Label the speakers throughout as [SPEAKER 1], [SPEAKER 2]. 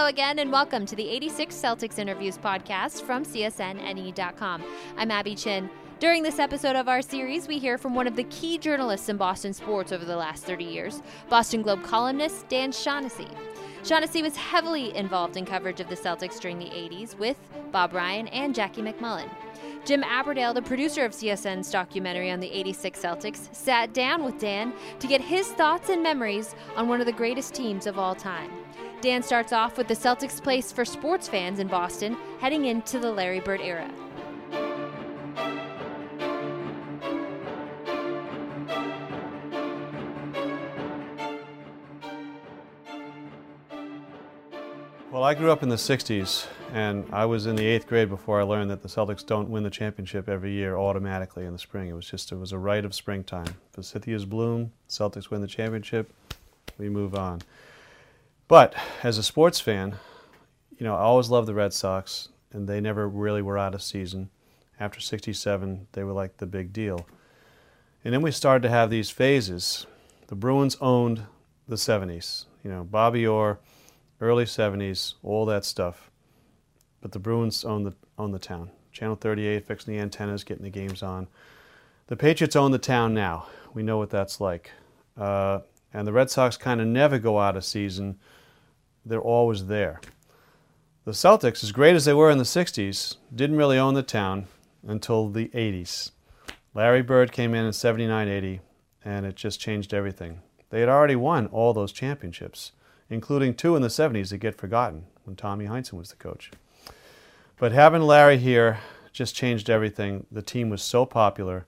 [SPEAKER 1] Hello again, and welcome to the 86 Celtics Interviews podcast from CSNNE.com. I'm Abby Chin. During this episode of our series, we hear from one of the key journalists in Boston sports over the last 30 years, Boston Globe columnist Dan Shaughnessy. Shaughnessy was heavily involved in coverage of the Celtics during the 80s with Bob Ryan and Jackie MacMullan. Jim Aberdale, the producer of CSN's documentary on the 86 Celtics, sat down with Dan to get his thoughts and memories on one of the greatest teams of all time. Dan starts off with the Celtics' place for sports fans in Boston heading into the Larry Bird era.
[SPEAKER 2] Well, I grew up in the 60s, and I was in the 8th grade before I learned that the Celtics don't win the championship every year automatically in the spring. It was a rite of springtime. Forsythia's bloom, Celtics win the championship, we move on. But as a sports fan, I always loved the Red Sox, and they never really were out of season. After 67, they were like the big deal. And then we started to have these phases. The Bruins owned the 70s. Bobby Orr, early 70s, all that stuff. But the Bruins own the town. Channel 38, fixing the antennas, getting the games on. The Patriots own the town now. We know what that's like. And the Red Sox kind of never go out of season. They're always there. The Celtics, as great as they were in the 60s, didn't really own the town until the 80s. Larry Bird came in 79-80, and it just changed everything. They had already won all those championships, including 2 in the 70s that get forgotten when Tommy Heinsohn was the coach. But having Larry here just changed everything. The team was so popular,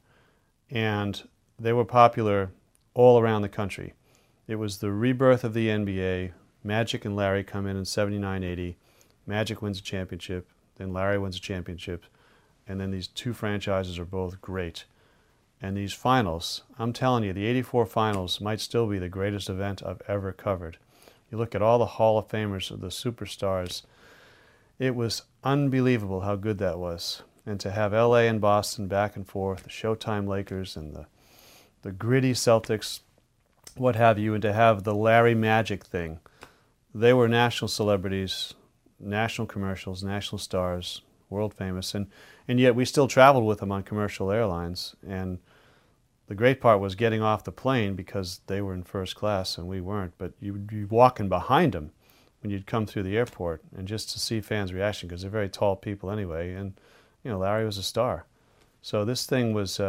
[SPEAKER 2] and they were popular all around the country. It was the rebirth of the NBA. Magic and Larry come in 79-80. Magic wins a championship, then Larry wins a championship, and then these two franchises are both great. And these finals, I'm telling you, the 84 finals might still be the greatest event I've ever covered. You look at all the Hall of Famers, the superstars. It was unbelievable how good that was. And to have LA and Boston back and forth, the Showtime Lakers and the gritty Celtics, what have you, and to have the Larry Magic thing. They were national celebrities, national commercials, national stars, world famous, and yet we still traveled with them on commercial airlines. And the great part was getting off the plane because they were in first class and we weren't, but you'd be walking behind them when you'd come through the airport, and just to see fans' reaction, because they're very tall people anyway, and Larry was a star. So this thing was,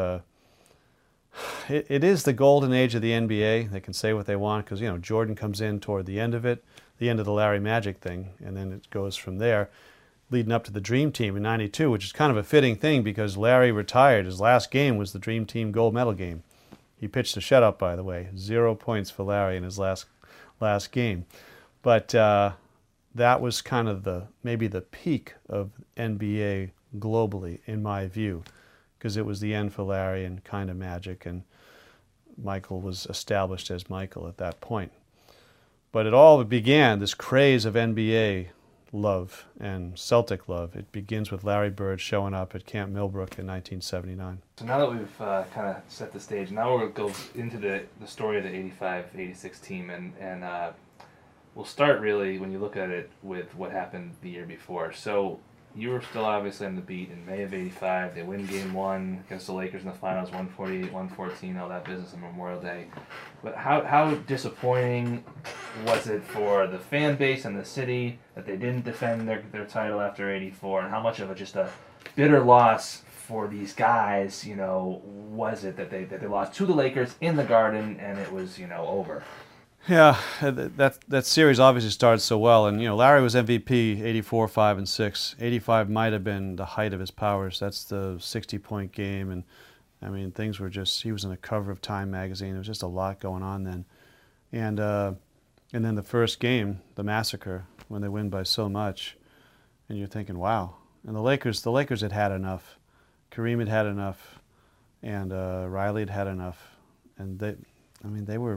[SPEAKER 2] it is the golden age of the NBA. They can say what they want because, Jordan comes in toward the end of it, the end of the Larry Magic thing, and then it goes from there, leading up to the Dream Team in '92, which is kind of a fitting thing because Larry retired. His last game was the Dream Team gold medal game. He pitched a shutout, by the way. 0 points for Larry in his last game. But that was kind of maybe the peak of NBA globally, in my view, because it was the end for Larry and kind of Magic, and Michael was established as Michael at that point. But it all began, this craze of NBA love and Celtic love. It begins with Larry Bird showing up at Camp Millbrook in 1979.
[SPEAKER 3] So now that we've kind of set the stage, now we'll go into the story of the 85-86 team, and we'll start really when you look at it with what happened the year before. So you were still obviously on the beat in May of '85. They win Game 1 against the Lakers in the finals, 148-114, all that business on Memorial Day. But how disappointing was it for the fan base and the city that they didn't defend their title after '84, and how much of just a bitter loss for these guys, was it that they lost to the Lakers in the Garden and it was, over?
[SPEAKER 2] Yeah, that series obviously started so well, and Larry was MVP 84, 5, and 6. 85 might have been the height of his powers. That's the 60-point game, and things were just. He was on the cover of Time magazine. There was just a lot going on then, and then the first game, the massacre, when they win by so much, and you're thinking, wow. And the Lakers had enough. Kareem had enough, and Riley had enough, and they were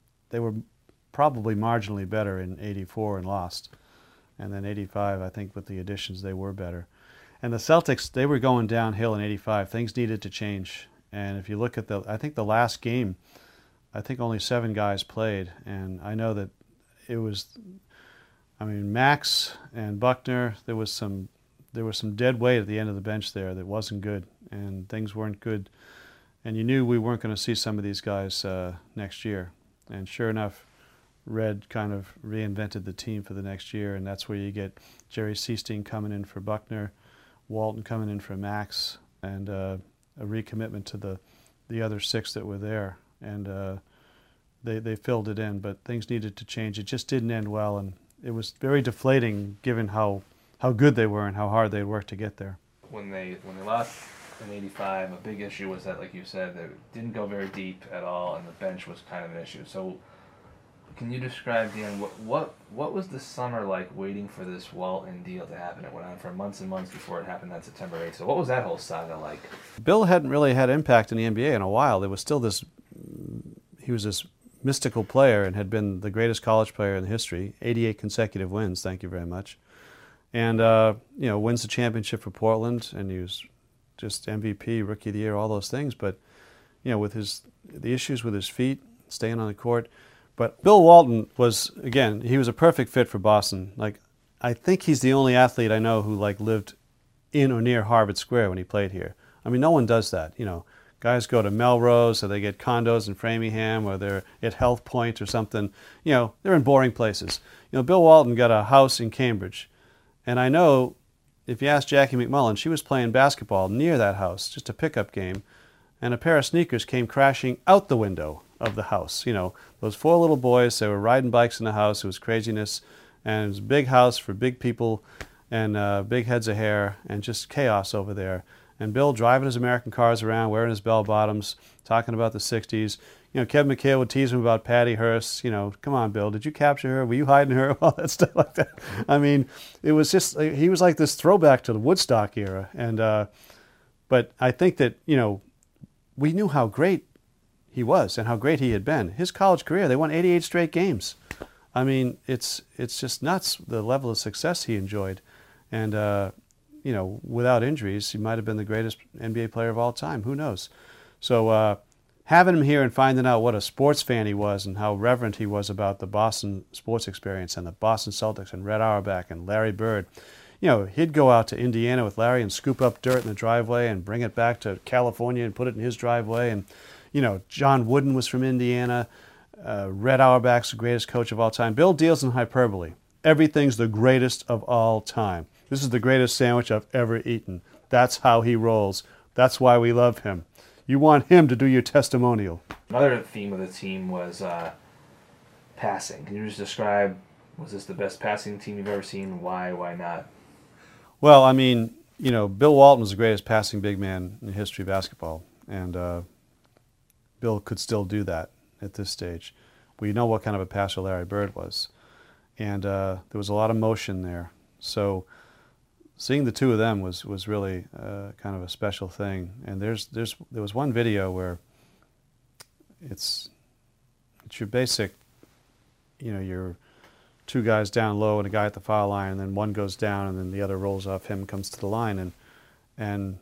[SPEAKER 2] probably marginally better in '84 and lost. And then '85, I think with the additions, they were better. And the Celtics, they were going downhill in '85. Things needed to change. And if you look at I think the last game, I think only 7 guys played. And I know that it was I mean, Max and Buckner, there was some dead weight at the end of the bench there that wasn't good, and things weren't good. And you knew we weren't going to see some of these guys next year. And sure enough, Red kind of reinvented the team for the next year, and that's where you get Jerry Seasting coming in for Buckner, Walton coming in for Max, and a recommitment to the other 6 that were there. And they filled it in, but things needed to change. It just didn't end well, and it was very deflating given how good they were and how hard they worked to get there.
[SPEAKER 3] When they lost in '85, a big issue was that, like you said, they didn't go very deep at all, and the bench was kind of an issue. So, can you describe, Dan, what was the summer like waiting for this Walton deal to happen? It went on for months and months before it happened on September 8th. So, what was that whole saga like?
[SPEAKER 2] Bill hadn't really had impact in the NBA in a while. There was still he was this mystical player and had been the greatest college player in history, 88 consecutive wins, thank you very much. And, wins the championship for Portland, and he was just MVP, Rookie of the Year, all those things. But, with the issues with his feet, staying on the court. But Bill Walton he was a perfect fit for Boston. Like, I think he's the only athlete I know who, lived in or near Harvard Square when he played here. I mean, no one does that, Guys go to Melrose, or they get condos in Framingham, or they're at Health Point or something. They're in boring places. Bill Walton got a house in Cambridge. And I know, if you ask Jackie McMullen, she was playing basketball near that house, just a pickup game, and a pair of sneakers came crashing out the window of the house. Those 4 little boys, they were riding bikes in the house. It was craziness. And it was a big house for big people and big heads of hair and just chaos over there. And Bill driving his American cars around, wearing his bell-bottoms, talking about the 60s. Kevin McHale would tease him about Patty Hearst. Come on, Bill, did you capture her? Were you hiding her? All that stuff like that. I mean, it was just, he was like this throwback to the Woodstock era. And but I think that, we knew how great he was and how great he had been. His college career, they won 88 straight games. I mean, it's just nuts, the level of success he enjoyed. And, without injuries, he might have been the greatest NBA player of all time. Who knows? So having him here and finding out what a sports fan he was and how reverent he was about the Boston sports experience and the Boston Celtics and Red Auerbach and Larry Bird. He'd go out to Indiana with Larry and scoop up dirt in the driveway and bring it back to California and put it in his driveway. And, John Wooden was from Indiana. Red Auerbach's the greatest coach of all time. Bill deals in hyperbole. Everything's the greatest of all time. This is the greatest sandwich I've ever eaten. That's how he rolls. That's why we love him. You want him to do your testimonial.
[SPEAKER 3] Another theme of the team was passing. Can you just describe, was this the best passing team you've ever seen? Why not?
[SPEAKER 2] Well, I mean, Bill Walton was the greatest passing big man in the history of basketball. And Bill could still do that at this stage. We know what kind of a passer Larry Bird was. And there was a lot of motion there. So seeing the two of them was really kind of a special thing. And there was one video where it's your basic, you're 2 guys down low and a guy at the foul line, and then one goes down and then the other rolls off him and comes to the line, and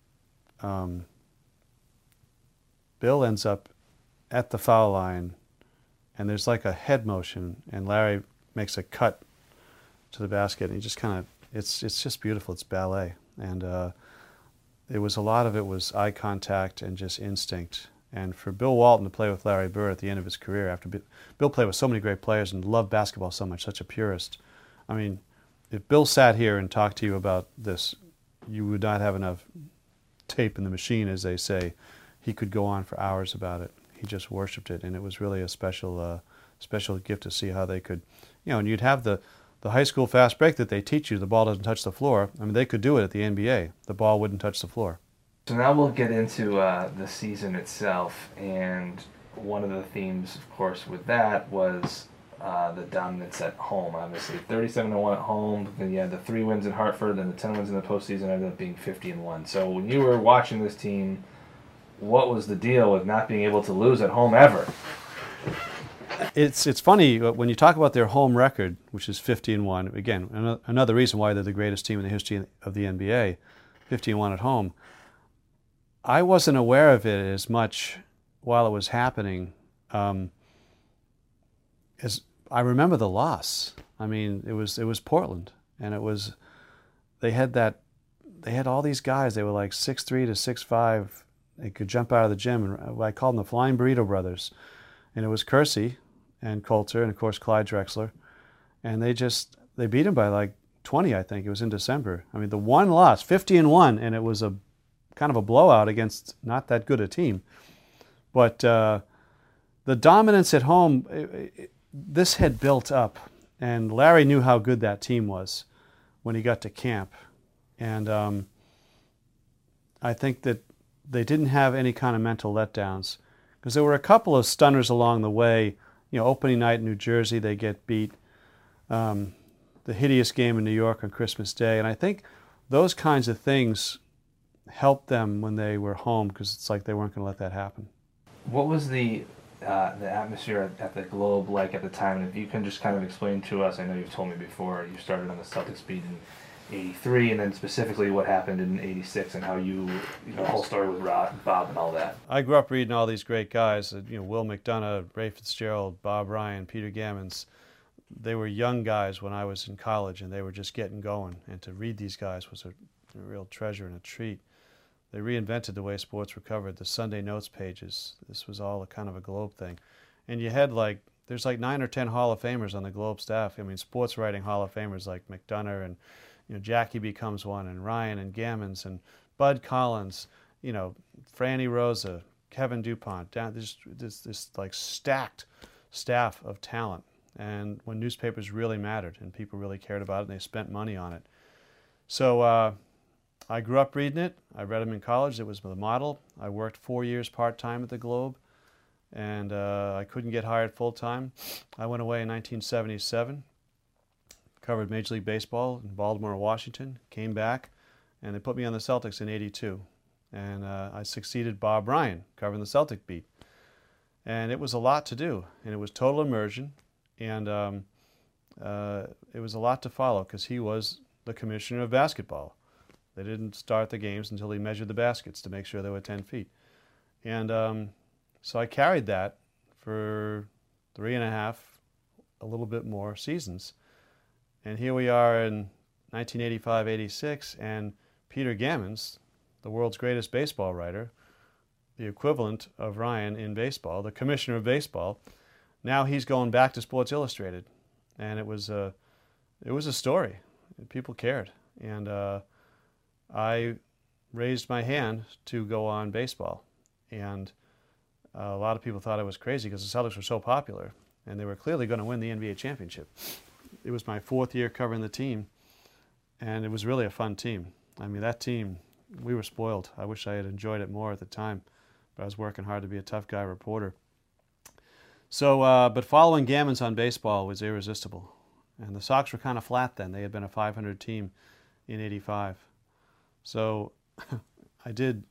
[SPEAKER 2] Bill ends up at the foul line, and there's like a head motion, and Larry makes a cut to the basket, and he just kind of, it's just beautiful. It's ballet. And a lot of it was eye contact and just instinct. And for Bill Walton to play with Larry Bird at the end of his career, after Bill played with so many great players and loved basketball so much, such a purist. I mean, if Bill sat here and talked to you about this, you would not have enough tape in the machine, as they say. He could go on for hours about it. He just worshipped it, and it was really a special gift to see how they could, and you'd have the high school fast break that they teach you, the ball doesn't touch the floor. I mean, they could do it at the NBA. The ball wouldn't touch the floor.
[SPEAKER 3] So now we'll get into the season itself, and one of the themes, of course, with that was the dominance at home, obviously. 37-1 at home, then you had the 3 wins in Hartford, then the 10 wins in the postseason ended up being 50-1. So when you were watching this team, what was the deal with not being able to lose at home ever?
[SPEAKER 2] It's funny, when you talk about their home record, which is 50-1, again, another reason why they're the greatest team in the history of the NBA, 50-1 at home. I wasn't aware of it as much while it was happening as I remember the loss. I mean, it was Portland, and they had all these guys. They were like 6'3" to 6'5". They could jump out of the gym, and I called them the Flying Burrito Brothers. And it was Kersey and Coulter and, of course, Clyde Drexler. And they beat him by like 20, I think. It was in December. I mean, the one loss, 50-1, and it was a kind of a blowout against not that good a team. But the dominance at home, this had built up. And Larry knew how good that team was when he got to camp. And I think that they didn't have any kind of mental letdowns, because there were a couple of stunners along the way. You know, opening night in New Jersey, they get beat. The hideous game in New York on Christmas Day. And I think those kinds of things helped them when they were home, because it's like they weren't going to let that happen.
[SPEAKER 3] What was the atmosphere at the Globe like at the time? And if you can just kind of explain to us, I know you've told me before, you started on the Celtics beat in '83, and then specifically what happened in '86 and how the whole story with Bob and all that.
[SPEAKER 2] I grew up reading all these great guys, Will McDonough, Ray Fitzgerald, Bob Ryan, Peter Gammons. They were young guys when I was in college, and they were just getting going. And to read these guys was a real treasure and a treat. They reinvented the way sports were covered, the Sunday Notes pages. This was all a kind of a Globe thing. And you had there's like 9 or 10 Hall of Famers on the Globe staff. I mean, sports writing Hall of Famers like McDonough and Jackie becomes one, and Ryan and Gammons and Bud Collins, Franny Rosa, Kevin DuPont. There's this like stacked staff of talent. And when newspapers really mattered and people really cared about it, and they spent money on it. So I grew up reading it. I read them in college. It was the model. I worked 4 years part-time at the Globe, and I couldn't get hired full-time. I went away in 1977, covered Major League Baseball in Baltimore, Washington, came back, and they put me on the Celtics in '82. And I succeeded Bob Ryan covering the Celtic beat. And it was a lot to do, and it was total immersion. And it was a lot to follow, because he was the commissioner of basketball. They didn't start the games until he measured the baskets to make sure they were 10 feet. And so I carried that for 3.5, a little bit more seasons. And here we are in 1985-86, and Peter Gammons, the world's greatest baseball writer, the equivalent of Ryan in baseball, the commissioner of baseball, now he's going back to Sports Illustrated. And it was a story. People cared. And I raised my hand to go on baseball. And a lot of people thought I was crazy because the Celtics were so popular, and they were clearly going to win the NBA championship. It was my 4th year covering the team, and it was really a fun team. I mean, that team, we were spoiled. I wish I had enjoyed it more at the time, but I was working hard to be a tough guy reporter. So, but following Gammons on baseball was irresistible. And the Sox were kind of flat then. They had been a 500 team in '85. So I did,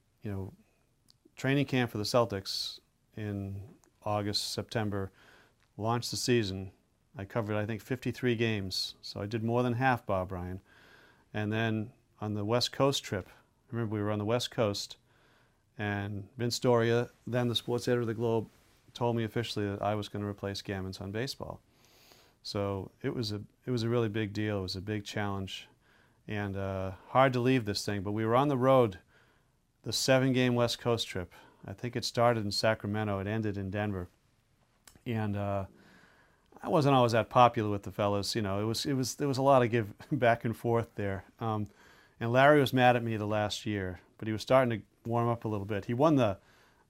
[SPEAKER 2] training camp for the Celtics in August, September, launched the season. I covered, I think, 53 games. So I did more than half Bob Ryan. And then on the West Coast trip, remember we were on the West Coast, and Vince Doria, then the sports editor of the Globe, told me officially that I was going to replace Gammons on baseball. So it was a really big deal. It was a big challenge, and hard to leave this thing. But we were on the road, the 7-game West Coast trip. I think it started in Sacramento. It ended in Denver, and I wasn't always that popular with the fellas. There was a lot of give back and forth there. And Larry was mad at me the last year, but he was starting to warm up a little bit. He won the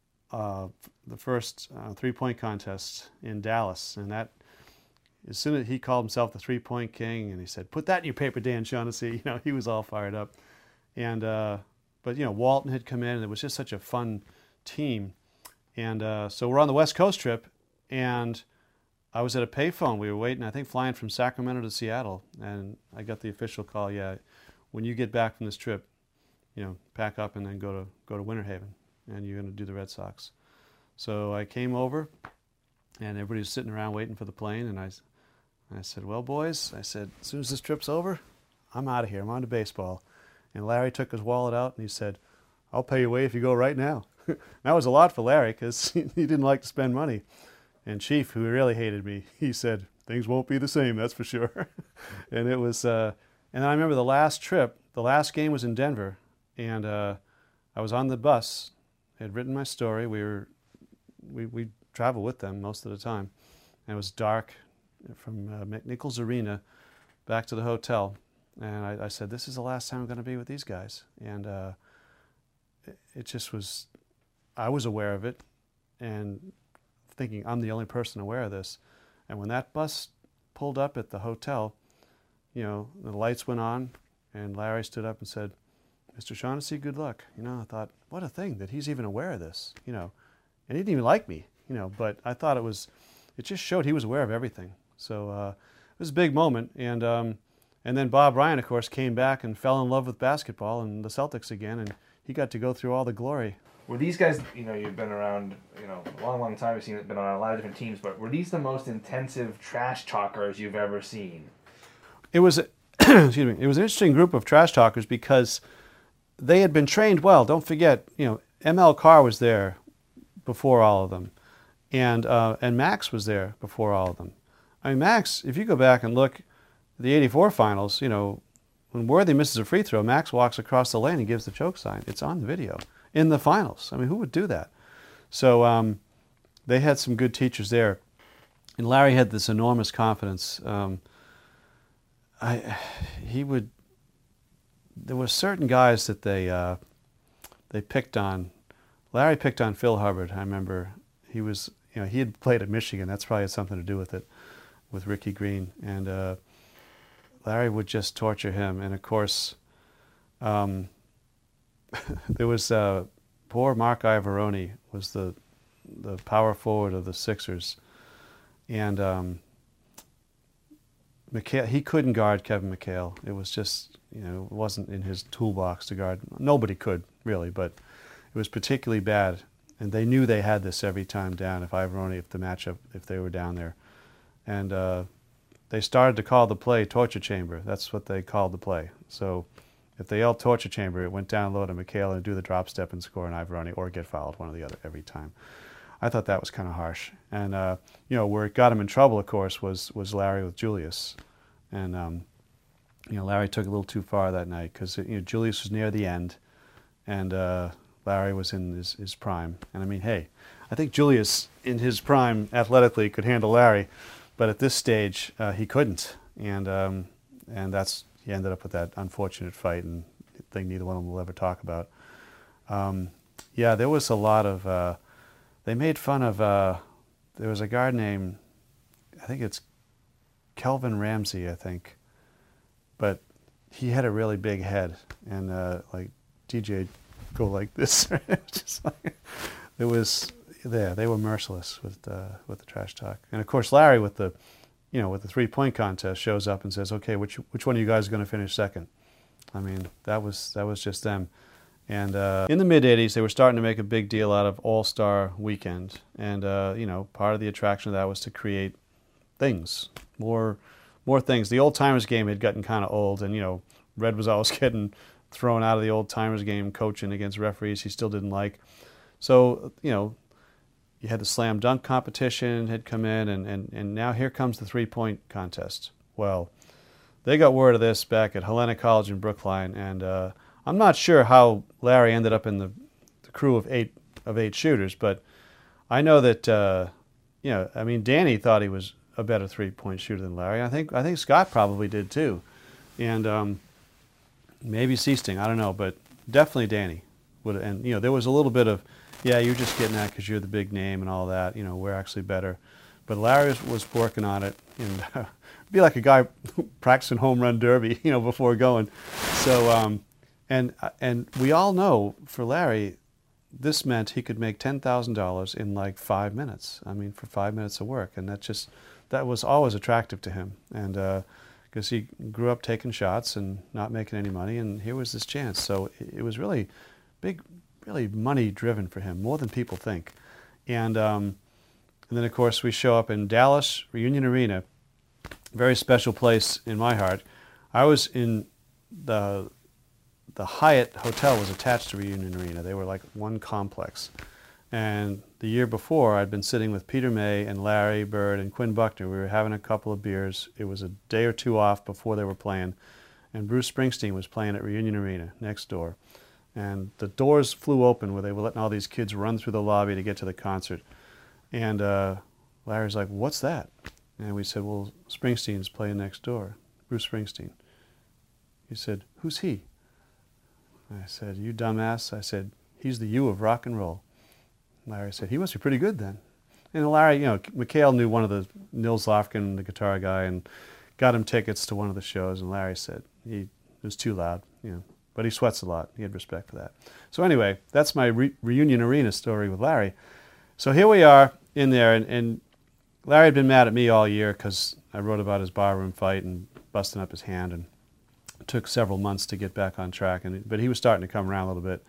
[SPEAKER 2] first 3-point contest in Dallas, and that, as soon as he called himself the 3-point king, and he said, "Put that in your paper, Dan Shaughnessy," he was all fired up. And but Walton had come in, and it was just such a fun team. And so we're on the West Coast trip, and I was at a payphone. We were waiting, I think, flying from Sacramento to Seattle, and I got the official call. Yeah, when you get back from this trip, pack up and then go to Winter Haven, and you're going to do the Red Sox. So I came over, and everybody was sitting around waiting for the plane, and I said, "Well, boys," I said, "as soon as this trip's over, I'm out of here. I'm on to baseball." And Larry took his wallet out, and he said, "I'll pay your way if you go right now." That was a lot for Larry, because he didn't like to spend money. And Chief, who really hated me, he said, things won't be the same, that's for sure. And it was, and I remember the last trip, the last game was in Denver, and I was on the bus. I had written my story. We travel with them most of the time, and it was dark from McNichols Arena back to the hotel. And I said, this is the last time I'm going to be with these guys. And it just was, I was aware of it and thinking I'm the only person aware of this. And when that bus pulled up at the hotel, you know, the lights went on and Larry stood up and said, Mr. Shaughnessy, good luck. You know, I thought, what a thing that he's even aware of this, you know. And he didn't even like me, you know, but I thought it just showed he was aware of everything. So it was a big moment. And then Bob Ryan, of course, came back and fell in love with basketball and the Celtics again, and he got to go through all the glory.
[SPEAKER 3] Were these guys, you know, you've been around, you know, a long, long time, you've seen it, been on a lot of different teams, but were these the most intensive trash talkers you've ever seen?
[SPEAKER 2] It was, excuse me, it was an interesting group of trash talkers because they had been trained well. Don't forget, you know, M.L. Carr was there before all of them, and Max was there before all of them. I mean, Max, if you go back and look, the '84 finals, you know, when Worthy misses a free throw, Max walks across the lane and gives the choke sign. It's on the video in the finals. I mean, who would do that? So they had some good teachers there, and Larry had this enormous confidence. There were certain guys that they picked on. Larry picked on Phil Hubbard. I remember he was, you know, he had played at Michigan. That's probably had something to do with it, with Ricky Green, and Larry would just torture him. And of course, there was poor Mark Iavaroni was the power forward of the Sixers, and McHale, he couldn't guard Kevin McHale. It was just, you know, it wasn't in his toolbox to guard. Nobody could really, but it was particularly bad. And they knew they had this every time down. If the matchup, if they were down there, and they started to call the play torture chamber. That's what they called the play. So if they yelled torture chamber, it went down low to McHale and do the drop step and score an Iavaroni or get fouled, one or the other every time. I thought that was kind of harsh. And you know, where it got him in trouble, of course, was Larry with Julius. And you know, Larry took it a little too far that night because, you know, Julius was near the end, and Larry was in his prime. And I mean, hey, I think Julius in his prime athletically could handle Larry, but at this stage he couldn't. And that's, he ended up with that unfortunate fight and thing neither one of them will ever talk about. Yeah, there was a lot of. They made fun of. There was a guy named, I think it's Kelvin Ramsey, I think, but he had a really big head, and like DJ go like this. Just like, it was there. They were merciless with the trash talk, and of course Larry with the, you know, with the 3-point contest shows up and says, "Okay, which one of you guys is going to finish second?" I mean, that was just them. And in the mid-'80s, they were starting to make a big deal out of All-Star Weekend, and you know, part of the attraction of that was to create things, more things. The Old Timers game had gotten kind of old, and you know, Red was always getting thrown out of the Old Timers game, coaching against referees he still didn't like. So you know, you had the slam dunk competition had come in, and now here comes the 3-point contest. Well, they got word of this back at Helena College in Brookline, and I'm not sure how Larry ended up in the crew of eight shooters, but I know that you know, I mean, Danny thought he was a better 3-point shooter than Larry. I think Scott probably did too, and maybe Seasting, I don't know, but definitely Danny would. And you know, there was a little bit of, yeah, you're just getting that because you're the big name and all that. You know, we're actually better, but Larry was working on it, and be like a guy practicing home run derby, you know, before going. So. And we all know for Larry, this meant he could make $10,000 in like 5 minutes. I mean, for 5 minutes of work, and that was always attractive to him. And because he grew up taking shots and not making any money, and here was this chance. So it was really big, really money driven for him, more than people think. And then of course we show up in Dallas, Reunion Arena, very special place in my heart. I was in the Hyatt Hotel was attached to Reunion Arena. They were like one complex. And the year before, I'd been sitting with Peter May and Larry Bird and Quinn Buckner. We were having a couple of beers. It was a day or two off before they were playing, and Bruce Springsteen was playing at Reunion Arena next door. And the doors flew open where they were letting all these kids run through the lobby to get to the concert. And Larry's like, "What's that?" And we said, "Well, Springsteen's playing next door, Bruce Springsteen." He said, "Who's he?" I said, "You dumbass." I said, "He's the U of rock and roll." Larry said, "He must be pretty good then." And Larry, McHale knew one of the Nils Lofgren, the guitar guy, and got him tickets to one of the shows. And Larry said it was too loud, but he sweats a lot. He had respect for that. So anyway, that's my Reunion Arena story with Larry. So here we are in there, and Larry had been mad at me all year because I wrote about his barroom fight and busting up his hand, and it took several months to get back on track. But he was starting to come around a little bit.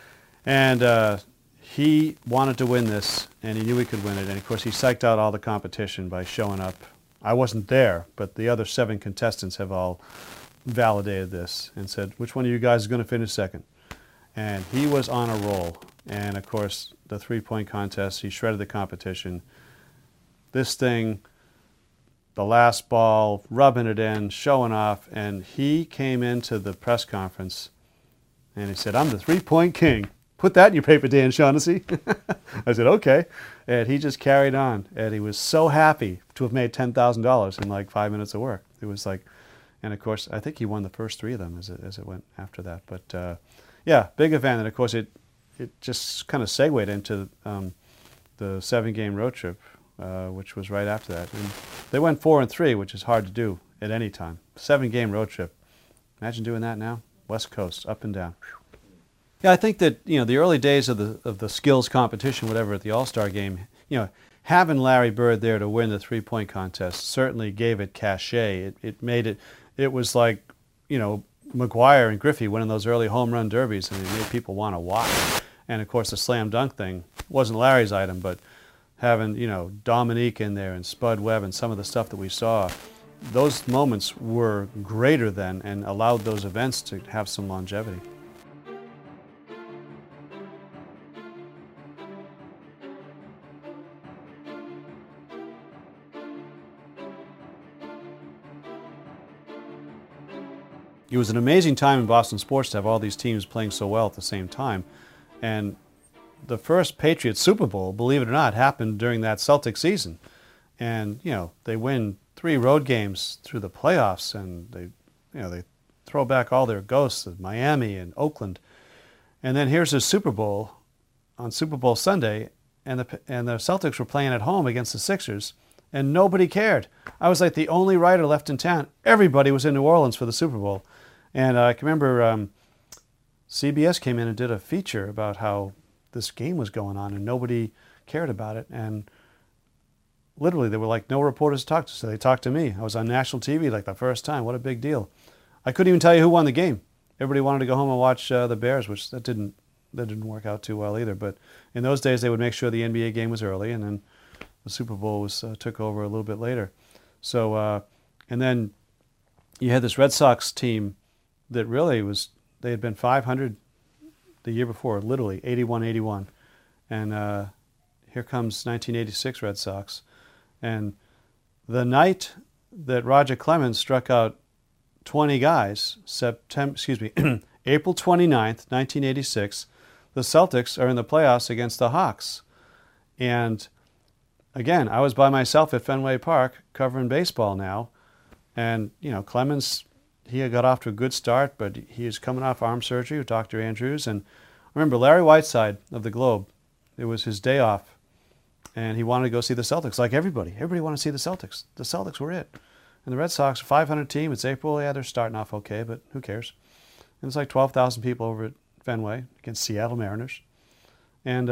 [SPEAKER 2] And he wanted to win this, and he knew he could win it. And, of course, he psyched out all the competition by showing up. I wasn't there, but the other 7 contestants have all validated this and said, "Which one of you guys is going to finish second?" And he was on a roll. And, of course, the 3-point contest, he shredded the competition. This thing, the last ball, rubbing it in, showing off. And he came into the press conference, and he said, "I'm the 3-point king. Put that in your paper, Dan Shaughnessy." I said, "Okay." And he just carried on. And he was so happy to have made $10,000 in like 5 minutes of work. It was like, and of course, I think he won the first 3 of them as it went after that. But yeah, big event. And of course, it just kind of segued into the 7-game road trip, which was right after that. And they went 4-3, which is hard to do at any time. 7-game road trip. Imagine doing that now. West Coast, up and down. Yeah, I think that the early days of the skills competition, whatever, at the All-Star game, having Larry Bird there to win the 3-point contest certainly gave it cachet. It made it. It was like McGuire and Griffey winning those early home run derbies, and it made people want to watch. And of course, the slam dunk thing wasn't Larry's item, but having Dominique in there and Spud Webb and some of the stuff that we saw, those moments were greater than and allowed those events to have some longevity. It was an amazing time in Boston sports to have all these teams playing so well at the same time. And the first Patriots Super Bowl, believe it or not, happened during that Celtics season. And, they win 3 road games through the playoffs, and they throw back all their ghosts of Miami and Oakland. And then here's the Super Bowl on Super Bowl Sunday, and the Celtics were playing at home against the Sixers, and nobody cared. I was like the only writer left in town. Everybody was in New Orleans for the Super Bowl. And I can remember CBS came in and did a feature about how this game was going on, and nobody cared about it. And literally, there were like no reporters to talk to, so they talked to me. I was on national TV like the first time. What a big deal. I couldn't even tell you who won the game. Everybody wanted to go home and watch the Bears, which that didn't work out too well either. But in those days, they would make sure the NBA game was early, and then the Super Bowl took over a little bit later. So, and then you had this Red Sox team that really they had been 500 the year before, literally 81-81. And here comes 1986 Red Sox. And the night that Roger Clemens struck out 20 guys, April 29th, 1986, the Celtics are in the playoffs against the Hawks. And again, I was by myself at Fenway Park covering baseball now. And, Clemens, he had got off to a good start, but he was coming off arm surgery with Dr. Andrews. And I remember Larry Whiteside of the Globe, it was his day off, and he wanted to go see the Celtics, like everybody. Everybody wanted to see the Celtics. The Celtics were it. And the Red Sox, a 500 team, it's April. Yeah, they're starting off okay, but who cares? And it's like 12,000 people over at Fenway against Seattle Mariners. And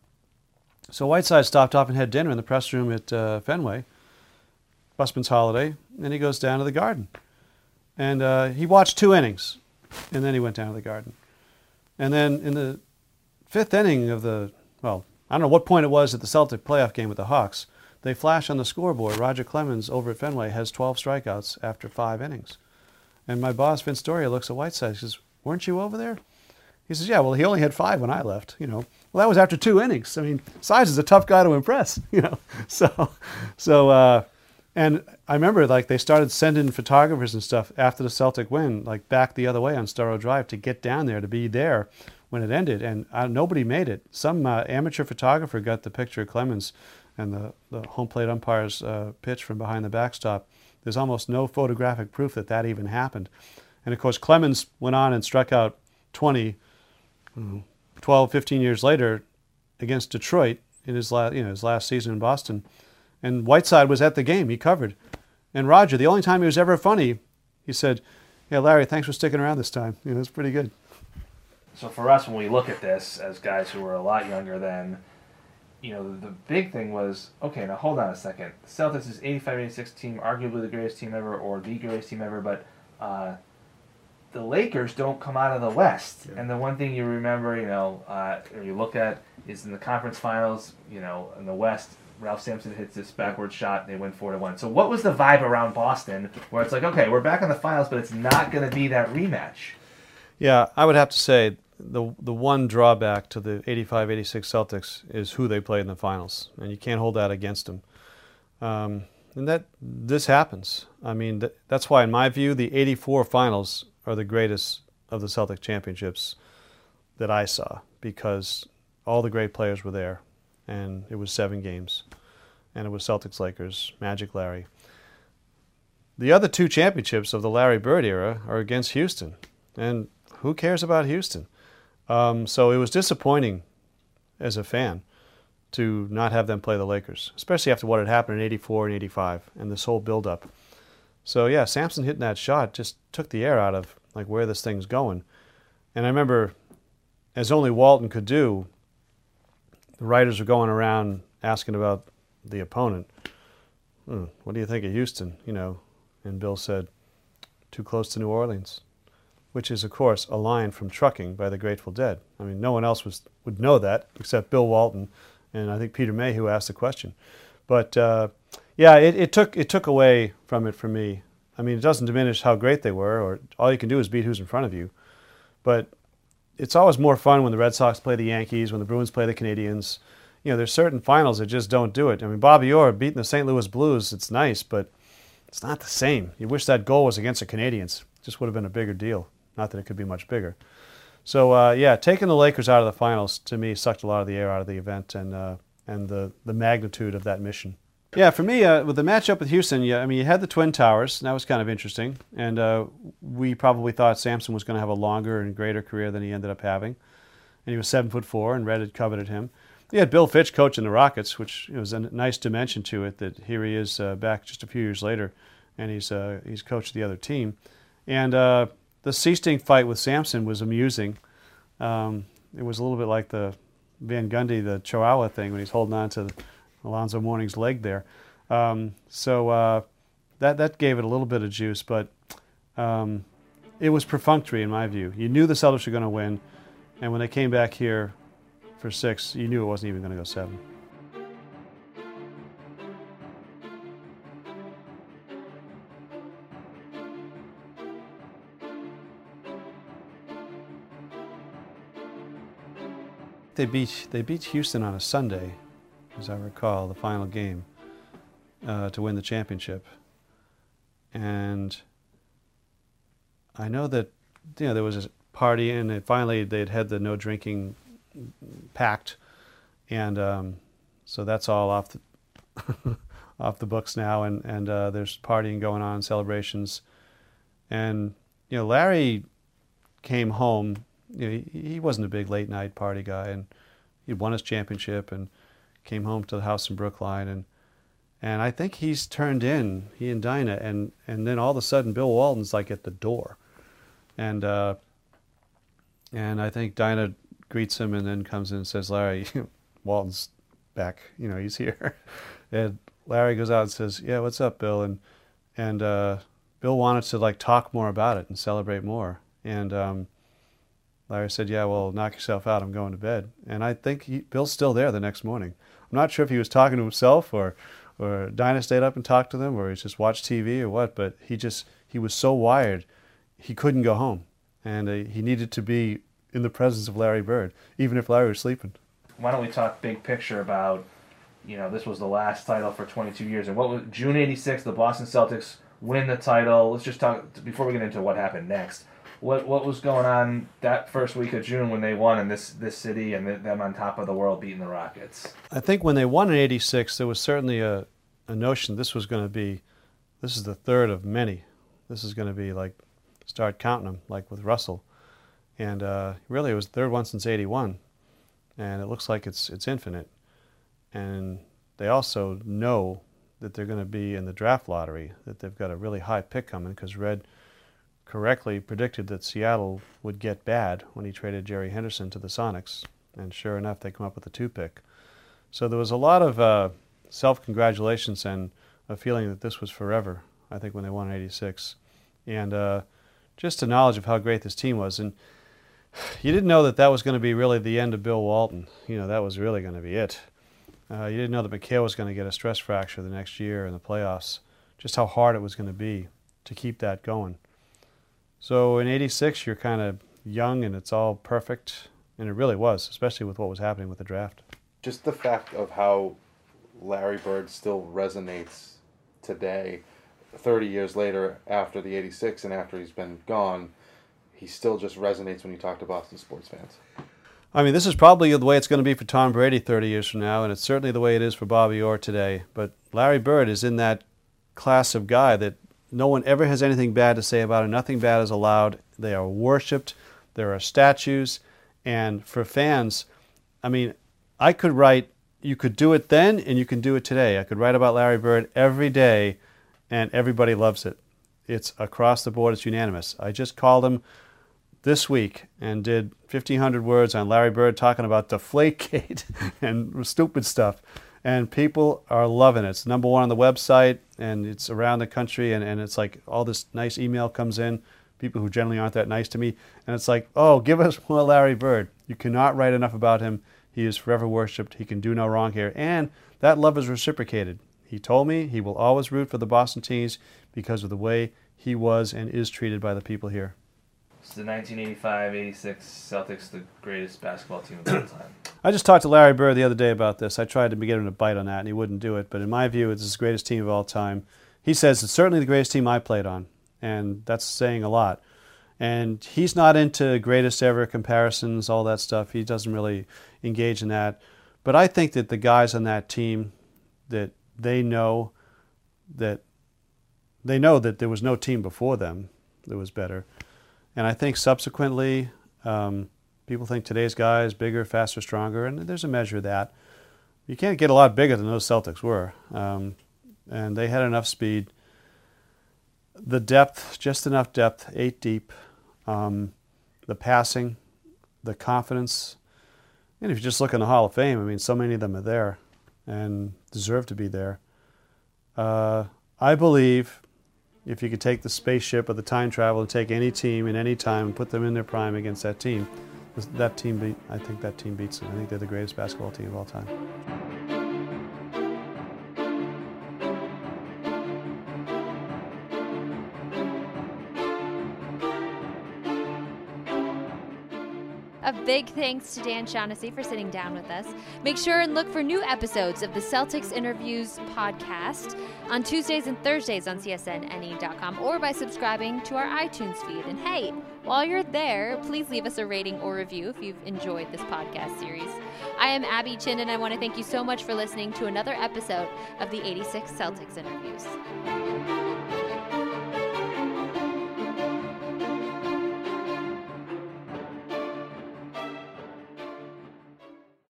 [SPEAKER 2] so Whiteside stopped off and had dinner in the press room at Fenway, Busman's Holiday, and he goes down to the Garden. And he watched 2 innings, and then he went down to the Garden. And then in the 5th inning of I don't know what point it was at the Celtic playoff game with the Hawks, they flash on the scoreboard, Roger Clemens over at Fenway has 12 strikeouts after 5 innings. And my boss, Vince Doria, looks at Whiteside. He says, "Weren't you over there?" He says, "Yeah, well, he only had 5 when I left, Well, that was after 2 innings. I mean, Sides is a tough guy to impress, you know. And I remember like they started sending photographers and stuff after the Celtic win, like back the other way on Storrow Drive to get down there to be there when it ended. And nobody made it. Some amateur photographer got the picture of Clemens and the home plate umpire's pitch from behind the backstop. There's almost no photographic proof that that even happened. And of course, Clemens went on and struck out 20, 12, 15 years later against Detroit in his last season in Boston. And Whiteside was at the game. He covered. And Roger, the only time he was ever funny, he said, "Yeah, Larry, thanks for sticking around this time." You know, it's pretty good.
[SPEAKER 3] So for us, when we look at this as guys who were a lot younger then, you know, the big thing was, okay, now hold on a second. The Celtics is 85-86 team, arguably the greatest team ever, or the greatest team ever, but the Lakers don't come out of the West. Yeah. And the one thing you remember, you know, or you look at is in the conference finals, you know, in the West, Ralph Sampson hits this backward shot, and they win 4-1. So what was the vibe around Boston where it's like, okay, we're back in the finals, but it's not going to be that rematch?
[SPEAKER 2] Yeah, I would have to say the one drawback to the 85-86 Celtics is who they played in the finals, and you can't hold that against them. And this happens. I mean, that's why, in my view, the 84 finals are the greatest of the Celtic championships that I saw, because all the great players were there, and it was 7 games, and it was Celtics-Lakers, Magic Larry. The other 2 championships of the Larry Bird era are against Houston, and who cares about Houston? So it was disappointing as a fan to not have them play the Lakers, especially after what had happened in 84 and 85 and this whole build-up. So yeah, Sampson hitting that shot just took the air out of like where this thing's going. And I remember, as only Walton could do, the writers were going around asking about the opponent. What do you think of Houston? You know, and Bill said, "Too close to New Orleans," which is, of course, a line from Trucking by the Grateful Dead. I mean, no one else would know that except Bill Walton and I think Peter May, who asked the question. But yeah, it took away from it for me. I mean, it doesn't diminish how great they were, or all you can do is beat who's in front of you. But it's always more fun when the Red Sox play the Yankees, when the Bruins play the Canadians. You know, there's certain finals that just don't do it. I mean, Bobby Orr beating the St. Louis Blues, it's nice, but it's not the same. You wish that goal was against the Canadians. It just would have been a bigger deal. Not that it could be much bigger. So, yeah, taking the Lakers out of the finals, to me, sucked a lot of the air out of the event and the magnitude of that mission. Yeah, for me, with the matchup with Houston, yeah, I mean, you had the Twin Towers, and that was kind of interesting. And we probably thought Sampson was going to have a longer and greater career than he ended up having. And he was 7'4", and Red had coveted him. You had Bill Fitch coaching the Rockets, which was a nice dimension to it, that here he is back just a few years later, and he's coached the other team. And the Seasting fight with Sampson was amusing. It was a little bit like the Van Gundy, the Chihuahua thing, when he's holding on to Alonzo Mourning's leg there. So that gave it a little bit of juice, but it was perfunctory in my view. You knew the Celtics were going to win, and when they came back here for 6, you knew it wasn't even going to go 7. They beat Houston on a Sunday, as I recall, the final game, to win the championship. And I know that there was a party, and finally they'd had the no drinking pact, and so that's all off the books now. And there's partying going on, celebrations, and Larry came home. He wasn't a big late night party guy, and he'd won his championship and came home to the house in Brookline, and I think he's turned in, he and Dinah, and then all of a sudden Bill Walton's like at the door, and I think Dinah greets him and then comes in and says, "Larry, Walton's back, he's here," and Larry goes out and says, "Yeah, what's up, Bill?" and Bill wanted to like talk more about it and celebrate more, and Larry said, "Yeah, well, knock yourself out. I'm going to bed." And I think Bill's still there the next morning. I'm not sure if he was talking to himself or Dinah stayed up and talked to them, or he just watched TV or what, but he was so wired, he couldn't go home. And he needed to be in the presence of Larry Bird, even if Larry was sleeping.
[SPEAKER 3] why don't we talk big picture about, this was the last title for 22 years, and what was June '86? The Boston Celtics win the title. Let's just talk before we get into what happened next. What was going on that first week of June when they won in this city and them on top of the world beating the Rockets?
[SPEAKER 2] I think when they won in '86, there was certainly a notion this is the third of many. This is going to be like, start counting them, like with Russell. And really, it was the third one since '81. And it looks like it's infinite. And they also know that they're going to be in the draft lottery, that they've got a really high pick coming, because Red correctly predicted that Seattle would get bad when he traded Jerry Henderson to the Sonics. And sure enough, they come up with a 2 pick. So there was a lot of self-congratulations and a feeling that this was forever, I think, when they won in '86. And just a knowledge of how great this team was. And you didn't know that was going to be really the end of Bill Walton. That was really going to be it. You didn't know that McHale was going to get a stress fracture the next year in the playoffs, just how hard it was going to be to keep that going. So in '86, you're kind of young and it's all perfect, and it really was, especially with what was happening with the draft.
[SPEAKER 4] Just the fact of how Larry Bird still resonates today, 30 years later after the '86 and after he's been gone, he still just resonates when you talk to Boston sports fans.
[SPEAKER 2] I mean, this is probably the way it's going to be for Tom Brady 30 years from now, and it's certainly the way it is for Bobby Orr today. But Larry Bird is in that class of guy that no one ever has anything bad to say about, and nothing bad is allowed. They are worshipped. There are statues. And for fans, I mean, I could write, you could do it then and you can do it today. I could write about Larry Bird every day and everybody loves it. It's across the board. It's unanimous. I just called him this week and did 1,500 words on Larry Bird talking about Deflategate and stupid stuff. And people are loving it. It's number one on the website, and it's around the country, and it's like all this nice email comes in, people who generally aren't that nice to me, and it's like, oh, give us more Larry Bird. You cannot write enough about him. He is forever worshipped. He can do no wrong here. And that love is reciprocated. He told me he will always root for the Boston teams because of the way he was and is treated by the people here.
[SPEAKER 3] It's the 1985-86 Celtics, the greatest basketball team of all time.
[SPEAKER 2] I just talked to Larry Bird the other day about this. I tried to get him to bite on that, and he wouldn't do it. But in my view, it's the greatest team of all time. He says it's certainly the greatest team I played on, and that's saying a lot. And he's not into greatest ever comparisons, all that stuff. He doesn't really engage in that. But I think that the guys on that team, that they know that there was no team before them that was better. And I think subsequently, people think today's guy is bigger, faster, stronger, and there's a measure of that. You can't get a lot bigger than those Celtics were. And they had enough speed. The depth, just enough depth, 8 deep. The passing, the confidence. And if you just look in the Hall of Fame, I mean, so many of them are there and deserve to be there. I believe if you could take the spaceship or the time travel and take any team in any time and put them in their prime against that team, I think that team beats them. I think they're the greatest basketball team of all time.
[SPEAKER 1] A big thanks to Dan Shaughnessy for sitting down with us. Make sure and look for new episodes of the Celtics Interviews podcast on Tuesdays and Thursdays on csnne.com or by subscribing to our iTunes feed. And hey, while you're there, please leave us a rating or review if you've enjoyed this podcast series. I am Abby Chin, and I want to thank you so much for listening to another episode of the '86 Celtics Interviews.